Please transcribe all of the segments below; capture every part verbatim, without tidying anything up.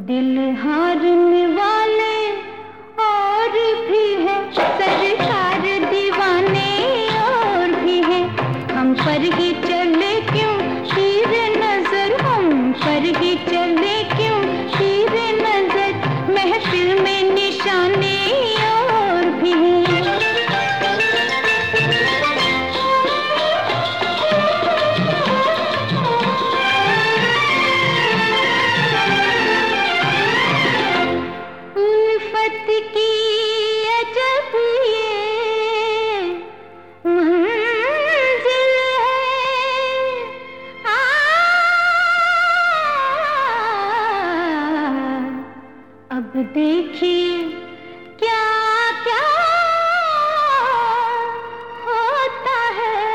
दिल हारने वाले और भी है, सरकार दीवाने और भी है। हम पर ही चले क्यों तीर नजर, हम पर ही चले क्यों तीर नजर, महफिल में निशाने और भी हैं। उल्फत की अजब ये मंजिल है, आ, अब देखिए क्या क्या होता है।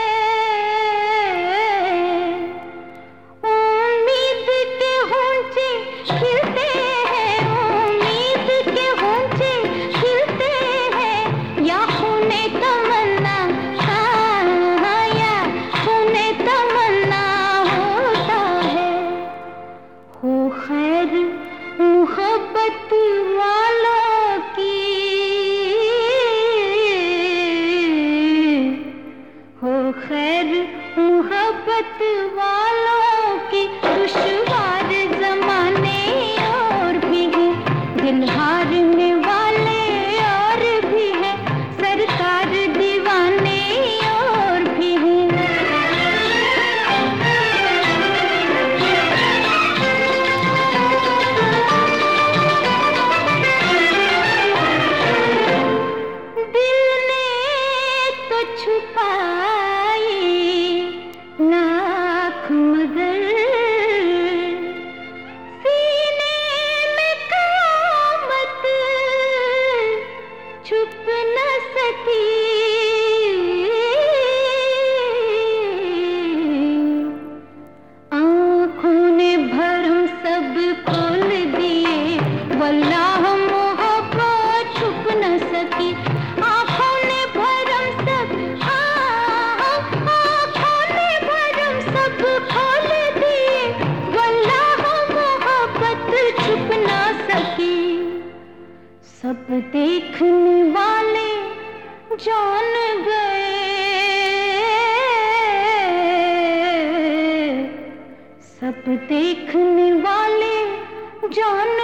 उम्मीद के होंचे खिलते हैं, उम्मीद के होंचे खिलते हैं, या खूने तमन्ना, हाँ, या खूने तमन्ना होता है। हो खैर मोहब्बत वालों की, हो खैर मोहब्बत वालों की, दुश्वार जमाने और भी हैं, दिल हारने वाले और भी हैं, सरकार दीवाने और भी हैं। दिल ने तो छुपाई लाख मगर, सीने में क़यामत छुप न सकी। आँखों ने भरम सब खोल दिए, वल्लाह मोहब्बत छुप न सकी। आँखों ने भरम सब, हाँ, आँखों ने भरम सब खोल दिए, वल्लाह मोहब्बत छुप न सकी। सब देखने वाले जान गए, सब देखने वाले जान